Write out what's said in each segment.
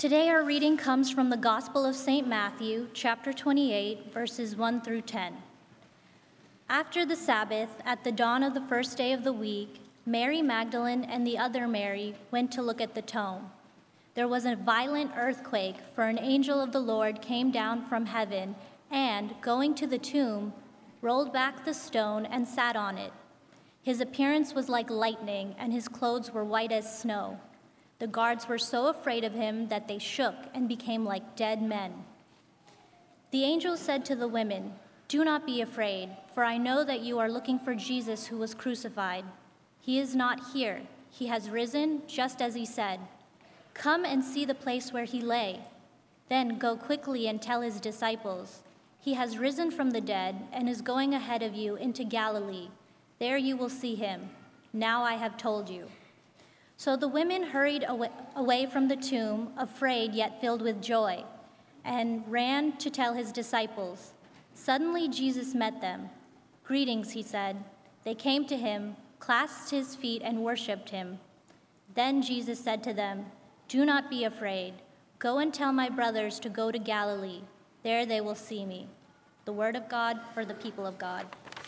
Today our reading comes from the Gospel of St. Matthew, chapter 28, verses 1 through 10. After the Sabbath, at the dawn of the first day of the week, Mary Magdalene and the other Mary went to look at the tomb. There was a violent earthquake, for an angel of the Lord came down from heaven and, going to the tomb, rolled back the stone and sat on it. His appearance was like lightning, and his clothes were white as snow. The guards were so afraid of him that they shook and became like dead men. The angel said to the women, "Do not be afraid, for I know that you are looking for Jesus who was crucified. He is not here. He has risen, just as he said. Come and see the place where he lay. Then go quickly and tell his disciples, 'He has risen from the dead and is going ahead of you into Galilee. There you will see him. Now I have told you.'" So the women hurried away from the tomb, afraid yet filled with joy, and ran to tell his disciples. Suddenly Jesus met them. "Greetings," he said. They came to him, clasped his feet, and worshipped him. Then Jesus said to them, "Do not be afraid. Go and tell my brothers to go to Galilee. There they will see me." The word of God for the people of God.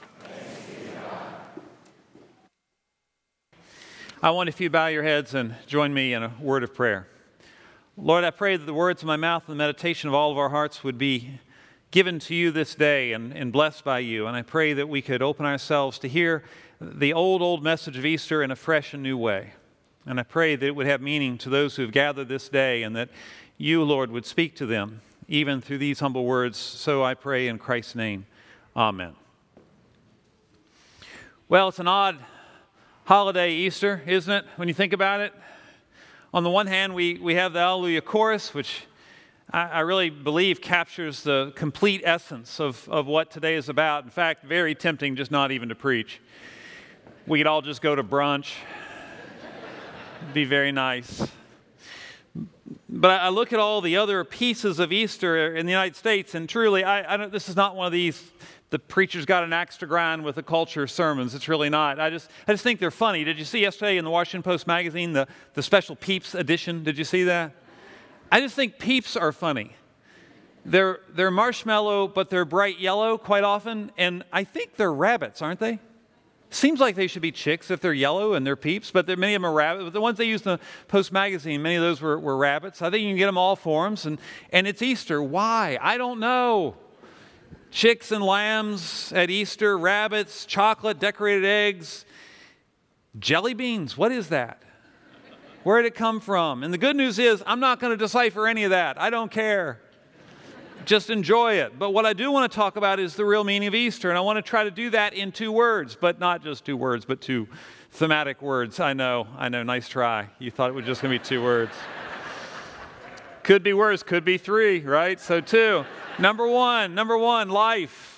I want if you bow your heads and join me in a word of prayer. Lord, I pray that the words of my mouth and the meditation of all of our hearts would be given to you this day and blessed by you. And I pray that we could open ourselves to hear the old message of Easter in a fresh and new way. And I pray that it would have meaning to those who have gathered this day, and that you, Lord, would speak to them, even through these humble words. So I pray in Christ's name. Amen. Well, it's an odd holiday, Easter, isn't it, when you think about it? On the one hand, we have the Alleluia chorus, which I really believe captures the complete essence of what today is about. In fact, very tempting just not even to preach. We could all just go to brunch. It'd be very nice. But I look at all the other pieces of Easter in the United States, and truly, this is not one of these, the preacher's got an axe to grind with the culture sermons. It's really not. I just think they're funny. Did you see yesterday in the Washington Post magazine, the special Peeps edition? Did you see that? I just think Peeps are funny. They're marshmallow, but they're bright yellow quite often, and I think they're rabbits, aren't they? Seems like they should be chicks if they're yellow and they're Peeps, but many of them are rabbits. But the ones they used in the Post magazine, many of those were rabbits. I think you can get them all forms, and it's Easter. Why? I don't know. Chicks and lambs at Easter, rabbits, chocolate, decorated eggs, jelly beans. What is that? Where did it come from? And the good news is I'm not going to decipher any of that. I don't care. Just enjoy it. But what I do want to talk about is the real meaning of Easter, and I want to try to do that in 2 words, but not just 2 words, but 2 thematic words. I know, nice try. You thought it was just going to be 2 words. Could be worse, could be 3, right? So 2. Number one, life.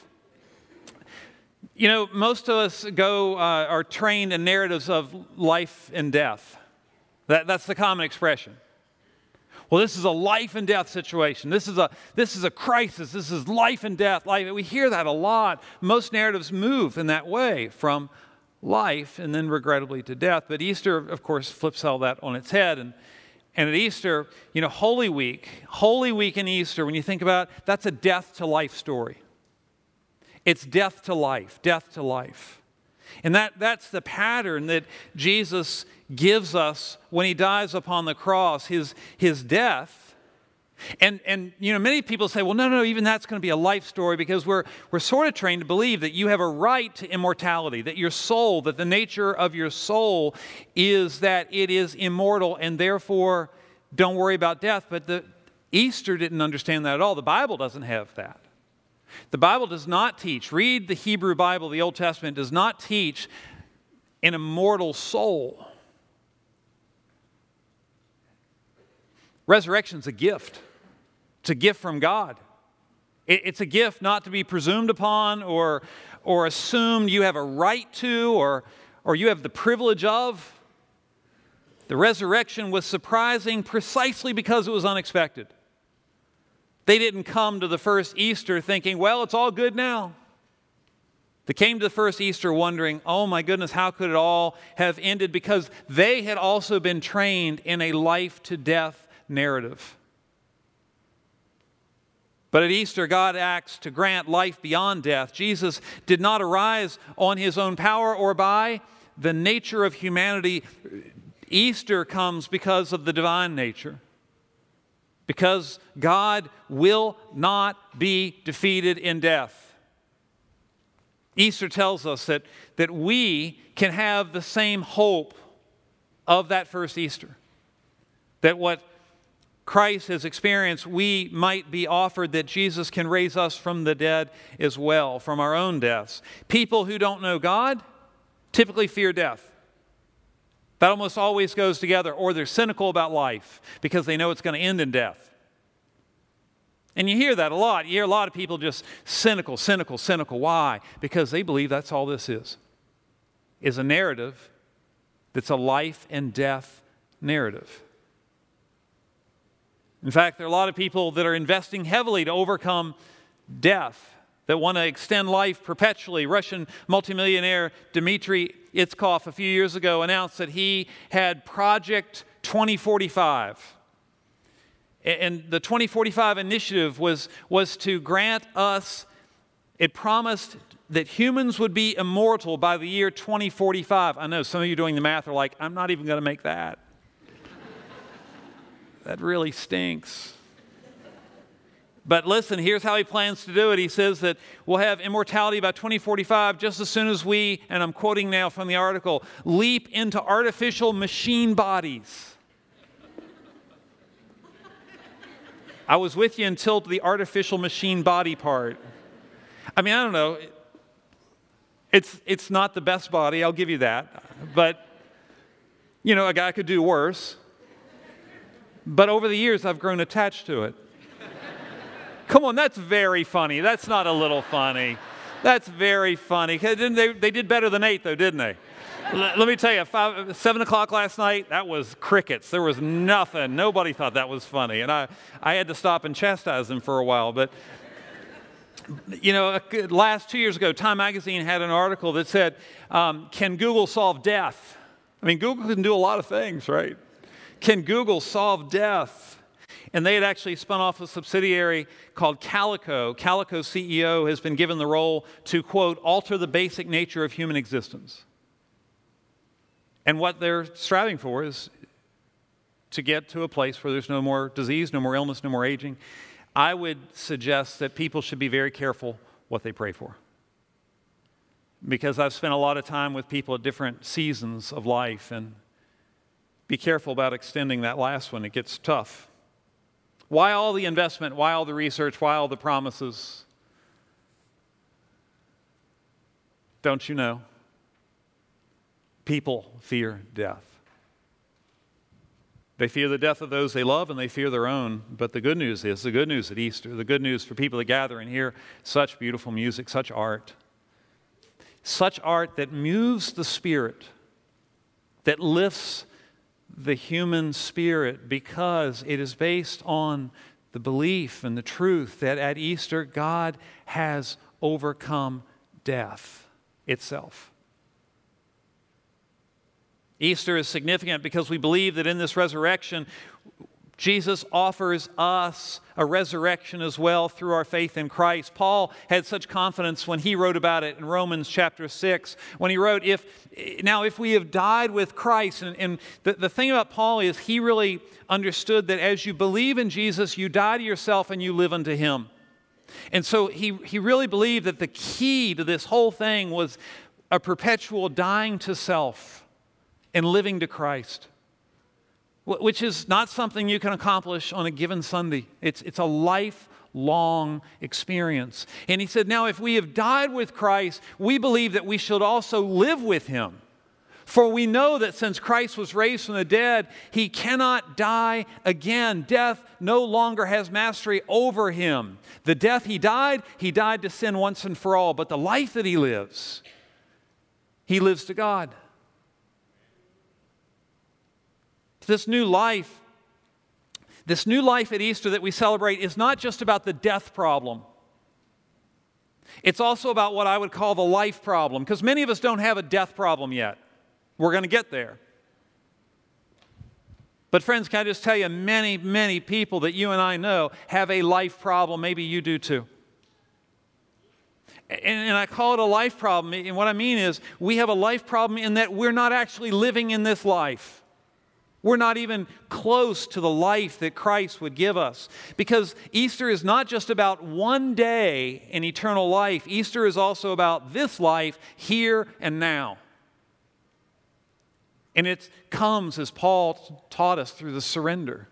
You know, most of us are trained in narratives of life and death. That's the common expression. Well, this is a life and death situation. This is a crisis. This is life and death. We hear that a lot. Most narratives move in that way, from life and then regrettably to death. But Easter, of course, flips all that on its head. And at Easter, you know, Holy Week and Easter, when you think about it, that's a death to life story. It's death to life. And that's the pattern that Jesus gives us when he dies upon the cross, his death. And you know, many people say, well, no, even that's going to be a life story, because we're sort of trained to believe that you have a right to immortality, that your soul, that the nature of your soul is that it is immortal, and therefore don't worry about death. But the Easter didn't understand that at all. The Bible doesn't have that. The Bible does not teach, read the Hebrew Bible, the Old Testament, does not teach an immortal soul. Resurrection's a gift. It's a gift from God. It's a gift not to be presumed upon or assumed you have a right to or you have the privilege of. The resurrection was surprising precisely because it was unexpected. They didn't come to the first Easter thinking, well, it's all good now. They came to the first Easter wondering, oh my goodness, how could it all have ended? Because they had also been trained in a life-to-death narrative. But at Easter, God acts to grant life beyond death. Jesus did not arise on his own power or by the nature of humanity. Easter comes because of the divine nature. Because God will not be defeated in death. Easter tells us that we can have the same hope of that first Easter. That what Christ has experienced, we might be offered, that Jesus can raise us from the dead as well, from our own deaths. People who don't know God typically fear death. That almost always goes together. Or they're cynical about life because they know it's going to end in death. And you hear that a lot. You hear a lot of people just cynical. Why? Because they believe that's all this is a narrative that's a life and death narrative. In fact, there are a lot of people that are investing heavily to overcome death, that want to extend life perpetually. Russian multimillionaire Dmitry Itskov a few years ago announced that he had Project 2045. And the 2045 initiative was to grant us, it promised that humans would be immortal by the year 2045. I know some of you doing the math are like, I'm not even going to make that. That really stinks. But listen, here's how he plans to do it. He says that we'll have immortality by 2045 just as soon as we, and I'm quoting now from the article, leap into artificial machine bodies. I was with you until the artificial machine body part. I mean, I don't know. It's not the best body, I'll give you that. But, you know, a guy could do worse. But over the years, I've grown attached to it. Come on, that's very funny. That's not a little funny. That's very funny. They did better than 8, though, didn't they? Let me tell you, 7 o'clock last night, that was crickets. There was nothing. Nobody thought that was funny. And I had to stop and chastise them for a while. But, you know, last 2 years ago, Time Magazine had an article that said, can Google solve death? I mean, Google can do a lot of things, right? Can Google solve death? And they had actually spun off a subsidiary called Calico. Calico CEO has been given the role to, quote, alter the basic nature of human existence. And what they're striving for is to get to a place where there's no more disease, no more illness, no more aging. I would suggest that people should be very careful what they pray for. Because I've spent a lot of time with people at different seasons of life, and be careful about extending that last one. It gets tough. Why all the investment? Why all the research? Why all the promises? Don't you know? People fear death. They fear the death of those they love, and they fear their own. But the good news is, the good news at Easter, the good news for people that gather and hear such beautiful music, such art that moves the spirit, that lifts the human spirit, because it is based on the belief and the truth that at Easter God has overcome death itself. Easter is significant because we believe that in this resurrection, Jesus offers us a resurrection as well through our faith in Christ. Paul had such confidence when he wrote about it in Romans chapter 6, when he wrote, if we have died with Christ, and the thing about Paul is he really understood that as you believe in Jesus, you die to yourself and you live unto Him. And so he really believed that the key to this whole thing was a perpetual dying to self and living to Christ, which is not something you can accomplish on a given Sunday. It's a lifelong experience. And he said, now if we have died with Christ, we believe that we should also live with Him. For we know that since Christ was raised from the dead, He cannot die again. Death no longer has mastery over Him. The death He died to sin once and for all. But the life that He lives to God. This new life at Easter that we celebrate is not just about the death problem. It's also about what I would call the life problem, because many of us don't have a death problem yet. We're going to get there. But friends, can I just tell you, many, many people that you and I know have a life problem. Maybe you do too. And I call it a life problem. And what I mean is we have a life problem in that we're not actually living in this life. We're not even close to the life that Christ would give us. Because Easter is not just about one day in eternal life. Easter is also about this life here and now. And it comes, as Paul taught us, through the surrender.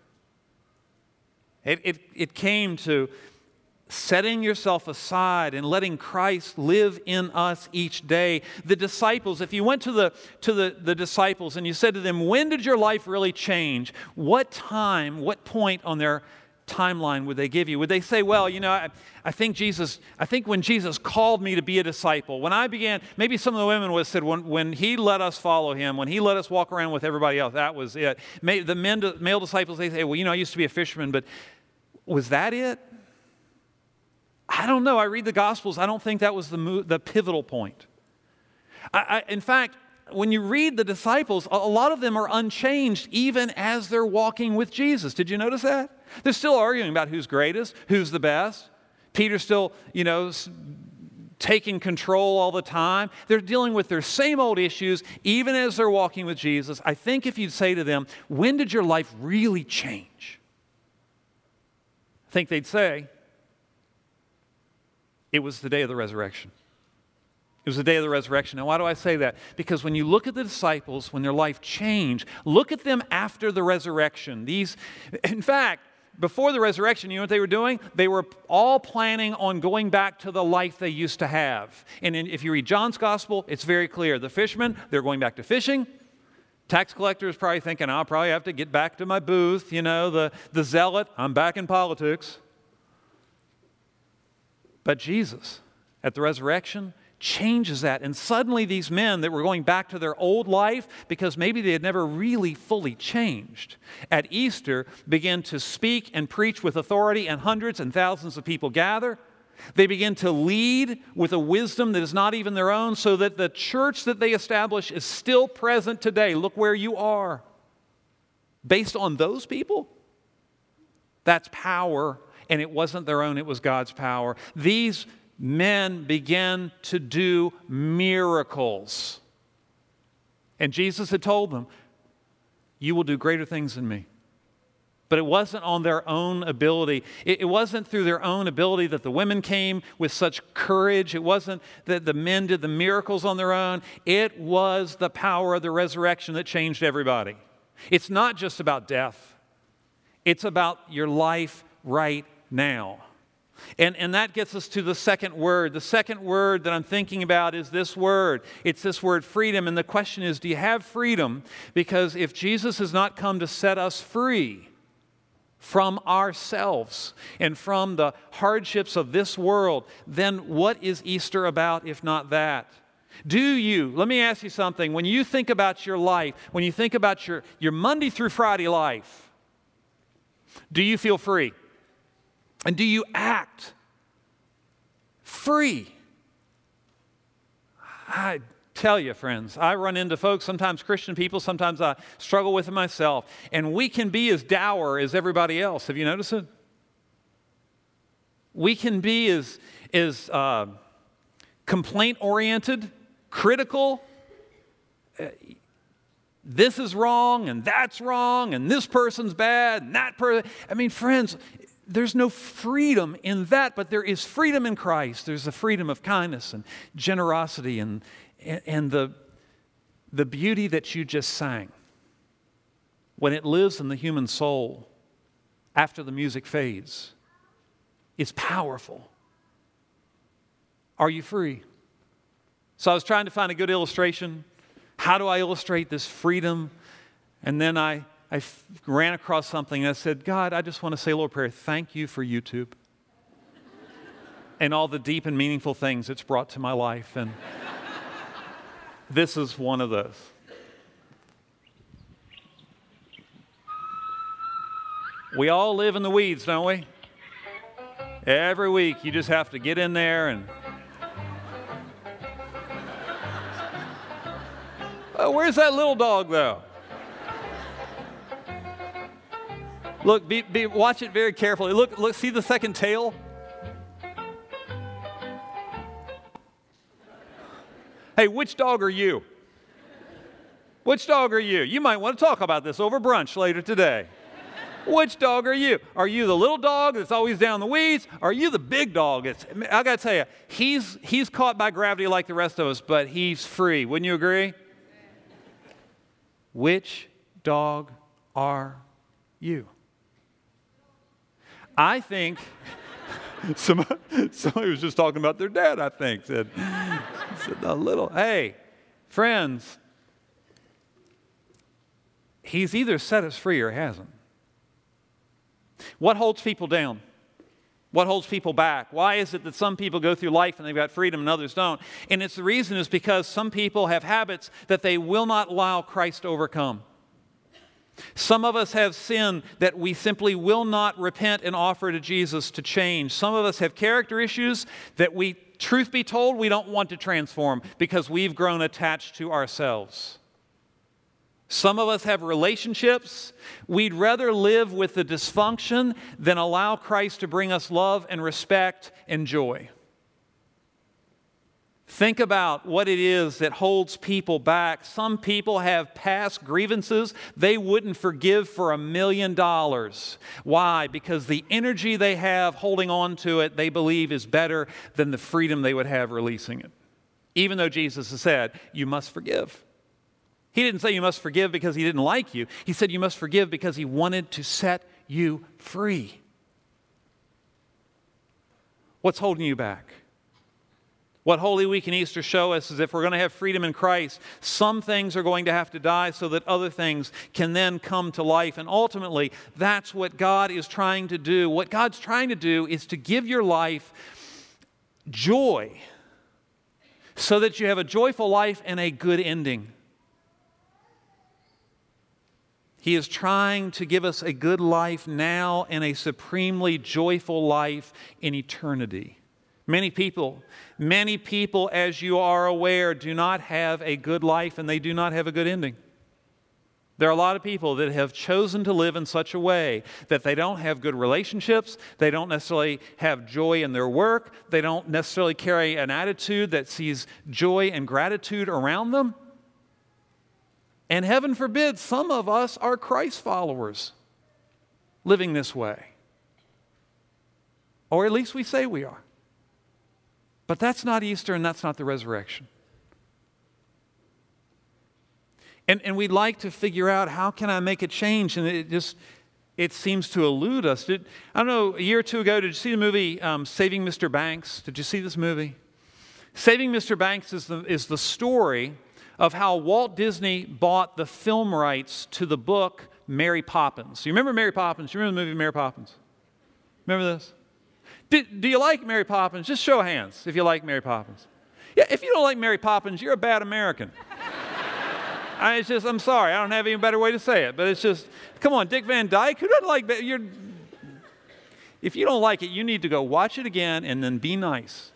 It came to setting yourself aside and letting Christ live in us each day. The disciples, if you went to the disciples and you said to them, when did your life really change? What time, what point on their timeline would they give you? Would they say, well, you know, I think when Jesus called me to be a disciple, when I began, maybe some of the women would have said, when he let us follow him, when he let us walk around with everybody else, that was it. The male disciples, they say, well, you know, I used to be a fisherman, but was that it? I don't know. I read the Gospels. I don't think that was the pivotal point. In fact, when you read the disciples, a lot of them are unchanged even as they're walking with Jesus. Did you notice that? They're still arguing about who's greatest, who's the best. Peter's still, taking control all the time. They're dealing with their same old issues even as they're walking with Jesus. I think if you'd say to them, when did your life really change? I think they'd say, it was the day of the resurrection. It was the day of the resurrection. Now, why do I say that? Because when you look at the disciples, when their life changed, look at them after the resurrection. In fact, before the resurrection, you know what they were doing? They were all planning on going back to the life they used to have. And if you read John's gospel, it's very clear. The fishermen, they're going back to fishing. Tax collector is probably thinking, I'll probably have to get back to my booth. The zealot, I'm back in politics. But Jesus, at the resurrection, changes that. And suddenly these men that were going back to their old life, because maybe they had never really fully changed, at Easter begin to speak and preach with authority, and hundreds and thousands of people gather. They begin to lead with a wisdom that is not even their own, so that the church that they establish is still present today. Look where you are. Based on those people, that's power. And it wasn't their own, it was God's power. These men began to do miracles. And Jesus had told them, you will do greater things than me. But it wasn't on their own ability. It wasn't through their own ability that the women came with such courage. It wasn't that the men did the miracles on their own. It was the power of the resurrection that changed everybody. It's not just about death. It's about your life right now. And that gets us to the second word. The second word that I'm thinking about is this word. It's this word freedom. And the question is, do you have freedom? Because if Jesus has not come to set us free from ourselves and from the hardships of this world, then what is Easter about if not that? Let me ask you something. When you think about your life, when you think about your Monday through Friday life, do you feel free? And do you act free? I tell you, friends, I run into folks, sometimes Christian people, sometimes I struggle with it myself, and we can be as dour as everybody else. Have you noticed it? We can be as complaint-oriented, critical. This is wrong, and that's wrong, and this person's bad, and that person. I mean, friends, there's no freedom in that, but there is freedom in Christ. There's the freedom of kindness and generosity and the beauty that you just sang. When it lives in the human soul after the music fades, it's powerful. Are you free? So I was trying to find a good illustration. How do I illustrate this freedom? And then I ran across something and I said, God, I just want to say a little prayer. Thank you for YouTube and all the deep and meaningful things it's brought to my life. And this is one of those. We all live in the weeds, don't we? Every week you just have to get in there and where's that little dog though? Look, watch it very carefully. Look, see the second tail? Hey, which dog are you? Which dog are you? You might want to talk about this over brunch later today. Which dog are you? Are you the little dog that's always down the weeds? Are you the big dog? I got to tell you, he's caught by gravity like the rest of us, but he's free. Wouldn't you agree? Which dog are you? I think somebody was just talking about their dad, I think. Said a little, hey, friends, he's either set us free or hasn't. What holds people down? What holds people back? Why is it that some people go through life and they've got freedom and others don't? And the reason is because some people have habits that they will not allow Christ to overcome. Some of us have sin that we simply will not repent and offer to Jesus to change. Some of us have character issues that we, truth be told, we don't want to transform because we've grown attached to ourselves. Some of us have relationships. We'd rather live with the dysfunction than allow Christ to bring us love and respect and joy. Think about what it is that holds people back. Some people have past grievances they wouldn't forgive for $1 million. Why? Because the energy they have holding on to it, they believe is better than the freedom they would have releasing it. Even though Jesus has said, you must forgive. He didn't say you must forgive because he didn't like you. He said you must forgive because he wanted to set you free. What's holding you back? What Holy Week and Easter show us is if we're going to have freedom in Christ, some things are going to have to die so that other things can then come to life. And ultimately, that's what God is trying to do. What God's trying to do is to give your life joy so that you have a joyful life and a good ending. He is trying to give us a good life now and a supremely joyful life in eternity. Many people, as you are aware, do not have a good life and they do not have a good ending. There are a lot of people that have chosen to live in such a way that they don't have good relationships, they don't necessarily have joy in their work, they don't necessarily carry an attitude that sees joy and gratitude around them. And heaven forbid, some of us are Christ followers living this way. Or at least we say we are. But that's not Easter and that's not the resurrection. And we'd like to figure out how can I make a change, and it seems to elude us. I don't know, a year or two ago, did you see the movie Saving Mr. Banks? Did you see this movie? Saving Mr. Banks is the story of how Walt Disney bought the film rights to the book Mary Poppins. You remember Mary Poppins? You remember the movie Mary Poppins? Remember this? Do you like Mary Poppins? Just show of hands if you like Mary Poppins. Yeah, if you don't like Mary Poppins, you're a bad American. I'm sorry, I don't have any better way to say it, but it's just, come on, Dick Van Dyke, who doesn't like that? If you don't like it, you need to go watch it again and then be nice.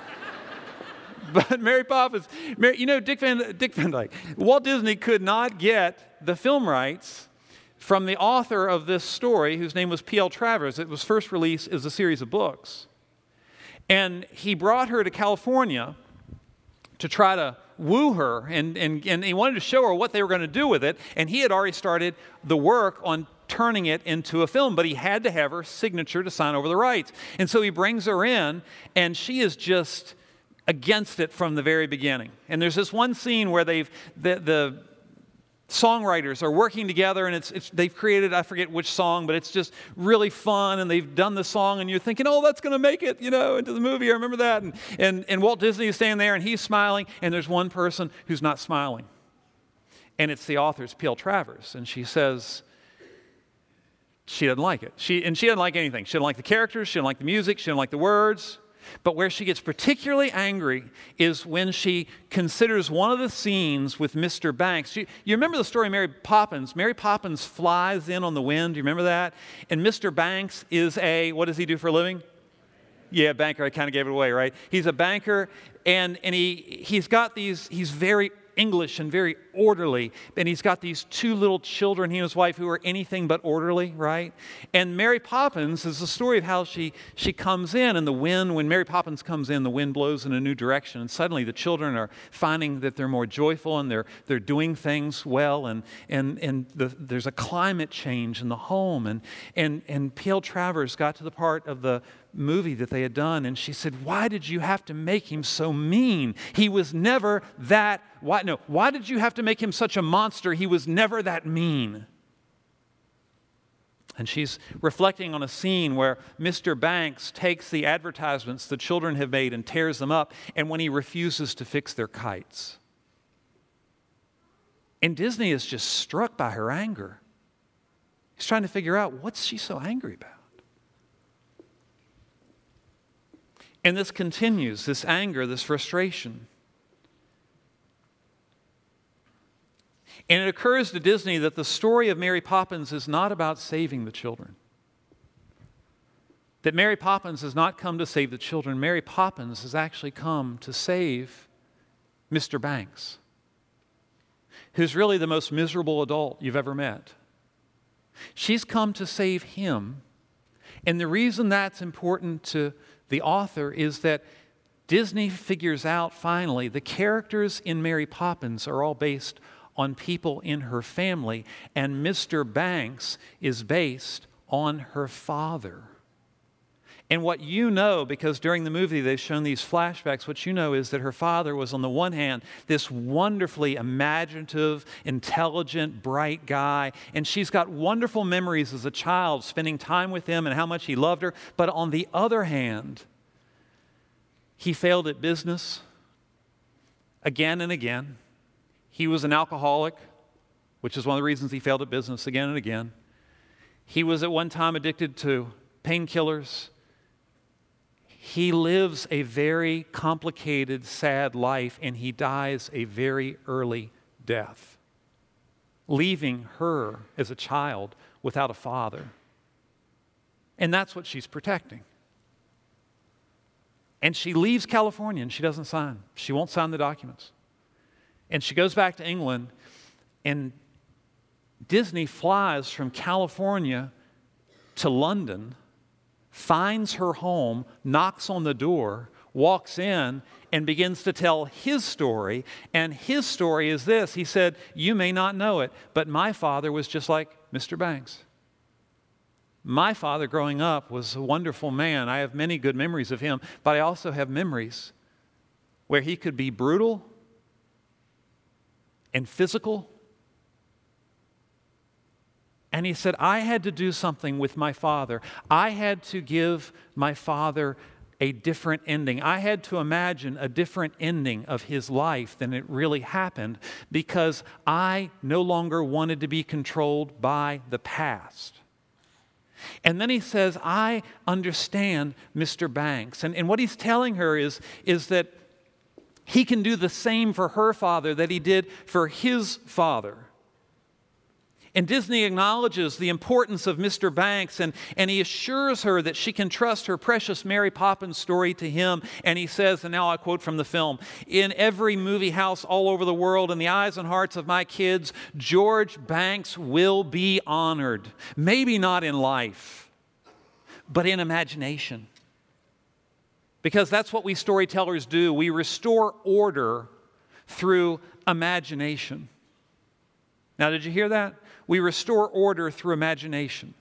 But Mary Poppins, Dick Van Dyke, Walt Disney could not get the film rights from the author of this story, whose name was P.L. Travers. It was first released as a series of books. And he brought her to California to try to woo her, and he wanted to show her what they were going to do with it. And he had already started the work on turning it into a film, but he had to have her signature to sign over the rights. And so he brings her in, and she is just against it from the very beginning. And there's this one scene where the songwriters are working together, and they've created, I forget which song, but it's just really fun, and they've done the song, and you're thinking, oh, that's going to make it, into the movie. I remember that. And Walt Disney is standing there, and he's smiling, and there's one person who's not smiling. And it's the author's P.L. Travers, and she says she doesn't like it. She doesn't like anything. She doesn't like the characters, she doesn't like the music, she doesn't like the words. But where she gets particularly angry is when she considers one of the scenes with Mr. Banks. You remember the story of Mary Poppins? Mary Poppins flies in on the wind. Do you remember that? And Mr. Banks is what does he do for a living? Banker. I kind of gave it away, right? He's a banker, and he's got he's very English and very orderly. And he's got these two little children, he and his wife, who are anything but orderly, right? And Mary Poppins is the story of how she comes in, and the wind, when Mary Poppins comes in, the wind blows in a new direction. And suddenly the children are finding that they're more joyful and they're doing things well. And there's a climate change in the home. And P.L. Travers got to the part of the movie that they had done, and she said, why did you have to make him so mean? He was never that, why did you have to make him such a monster? He was never that mean. And she's reflecting on a scene where Mr. Banks takes the advertisements the children have made and tears them up, and when he refuses to fix their kites. And Disney is just struck by her anger. He's trying to figure out, what's she so angry about? And this continues, this anger, this frustration. And it occurs to Disney that the story of Mary Poppins is not about saving the children. That Mary Poppins has not come to save the children. Mary Poppins has actually come to save Mr. Banks, who's really the most miserable adult you've ever met. She's come to save him. And the reason that's important to the author is that Disney figures out finally the characters in Mary Poppins are all based on people in her family, and Mr. Banks is based on her father. And what you know, because during the movie they've shown these flashbacks, what you know is that her father was, on the one hand, this wonderfully imaginative, intelligent, bright guy, and she's got wonderful memories as a child spending time with him and how much he loved her. But on the other hand, he failed at business again and again. He was an alcoholic, which is one of the reasons he failed at business again and again. He was at one time addicted to painkillers. He lives a very complicated, sad life, and he dies a very early death, leaving her as a child without a father. And that's what she's protecting. And she leaves California and she doesn't sign. She won't sign the documents. And she goes back to England, and Disney flies from California to London, finds her home, knocks on the door, walks in, and begins to tell his story. And his story is this. He said, you may not know it, but my father was just like Mr. Banks. My father growing up was a wonderful man. I have many good memories of him, but I also have memories where he could be brutal and physical. And he said, I had to do something with my father. I had to give my father a different ending. I had to imagine a different ending of his life than it really happened, because I no longer wanted to be controlled by the past. And then he says, I understand Mr. Banks. And what he's telling her is that he can do the same for her father that he did for his father. And Disney acknowledges the importance of Mr. Banks, and he assures her that she can trust her precious Mary Poppins story to him. And he says, and now I quote from the film, in every movie house all over the world, in the eyes and hearts of my kids, George Banks will be honored. Maybe not in life, but in imagination. Because that's what we storytellers do. We restore order through imagination. Now, did you hear that? We restore order through imagination.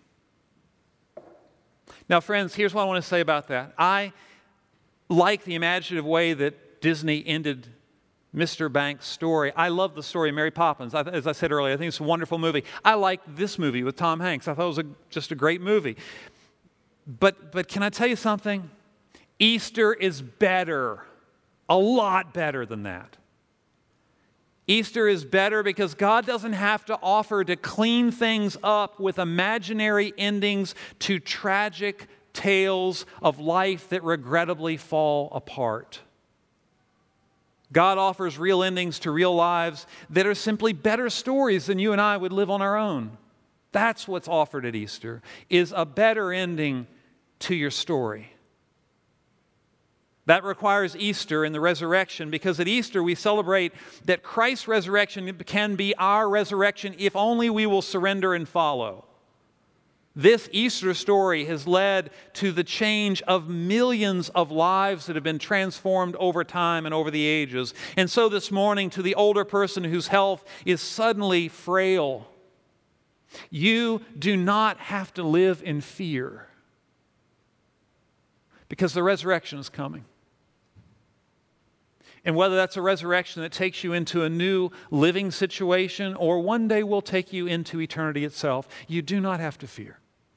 Now, friends, here's what I want to say about that. I like the imaginative way that Disney ended Mr. Banks' story. I love the story of Mary Poppins. As I said earlier, I think it's a wonderful movie. I like this movie with Tom Hanks. I thought it was just a great movie. But can I tell you something? Easter is better, a lot better than that. Easter is better because God doesn't have to offer to clean things up with imaginary endings to tragic tales of life that regrettably fall apart. God offers real endings to real lives that are simply better stories than you and I would live on our own. That's what's offered at Easter, is a better ending to your story. That requires Easter and the resurrection, because at Easter we celebrate that Christ's resurrection can be our resurrection if only we will surrender and follow. This Easter story has led to the change of millions of lives that have been transformed over time and over the ages. And so this morning, to the older person whose health is suddenly frail, you do not have to live in fear, because the resurrection is coming. And whether that's a resurrection that takes you into a new living situation or one day will take you into eternity itself, you do not have to fear.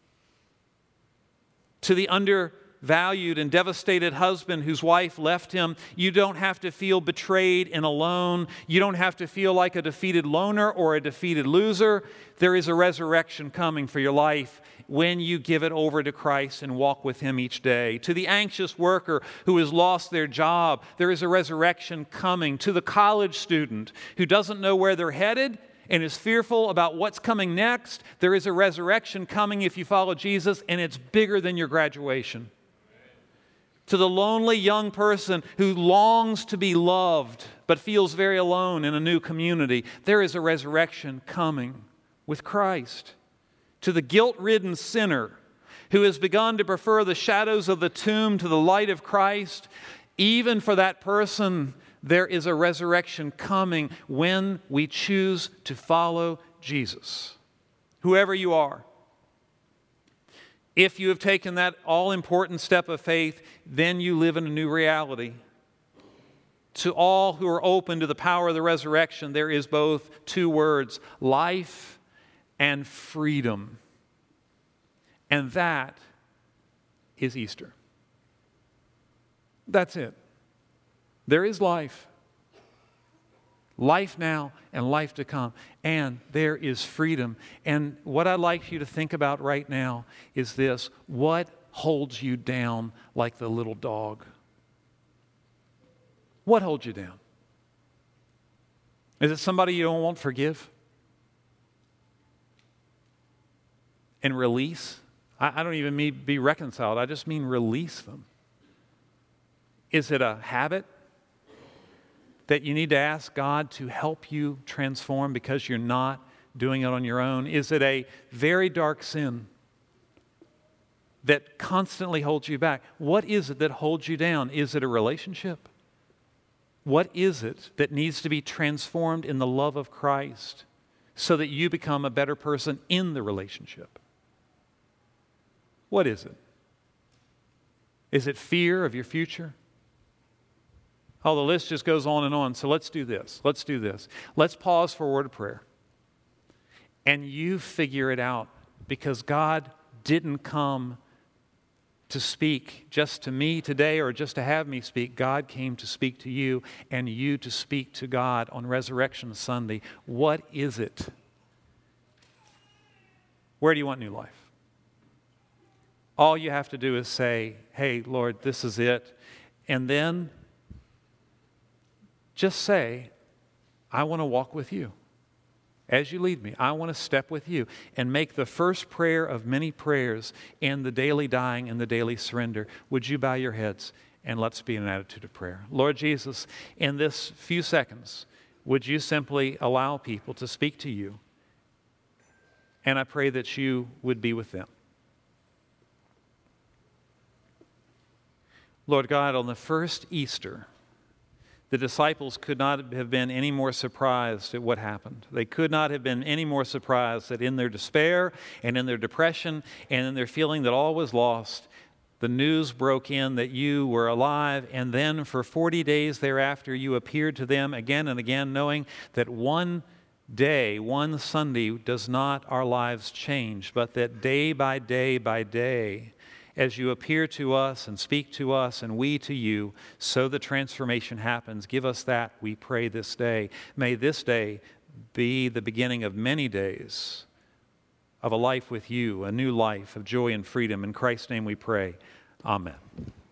To the undervalued and devastated husband whose wife left him, you don't have to feel betrayed and alone. You don't have to feel like a defeated loner or a defeated loser. There is a resurrection coming for your life when you give it over to Christ and walk with Him each day. To the anxious worker who has lost their job, there is a resurrection coming. To the college student who doesn't know where they're headed and is fearful about what's coming next, there is a resurrection coming if you follow Jesus, and it's bigger than your graduation. To the lonely young person who longs to be loved but feels very alone in a new community, there is a resurrection coming with Christ. To the guilt-ridden sinner who has begun to prefer the shadows of the tomb to the light of Christ, even for that person, there is a resurrection coming when we choose to follow Jesus. Whoever you are, if you have taken that all-important step of faith, then you live in a new reality. To all who are open to the power of the resurrection, there is both two words, life and freedom. And that is Easter. That's it. There is life. Life now and life to come. And there is freedom. And what I'd like you to think about right now is this. What holds you down like the little dog? What holds you down? Is it somebody you don't want to forgive? And release? I don't even mean be reconciled. I just mean release them. Is it a habit that you need to ask God to help you transform because you're not doing it on your own? Is it a very dark sin that constantly holds you back? What is it that holds you down? Is it a relationship? What is it that needs to be transformed in the love of Christ so that you become a better person in the relationship? What is it? Is it fear of your future? Oh, the list just goes on and on. So let's do this. Let's do this. Let's pause for a word of prayer. And you figure it out, because God didn't come to speak just to me today or just to have me speak. God came to speak to you and you to speak to God on Resurrection Sunday. What is it? Where do you want new life? All you have to do is say, hey, Lord, this is it. And then just say, I want to walk with you. As you lead me, I want to step with you and make the first prayer of many prayers in the daily dying and the daily surrender. Would you bow your heads and let's be in an attitude of prayer. Lord Jesus, in this few seconds, would you simply allow people to speak to you? And I pray that you would be with them. Lord God, on the first Easter, the disciples could not have been any more surprised at what happened. They could not have been any more surprised that in their despair and in their depression and in their feeling that all was lost, the news broke in that you were alive, and then for 40 days thereafter you appeared to them again and again, knowing that one day, one Sunday, does not our lives change, but that day by day by day, as you appear to us and speak to us and we to you, so the transformation happens. Give us that, we pray, this day. May this day be the beginning of many days of a life with you, a new life of joy and freedom. In Christ's name we pray. Amen.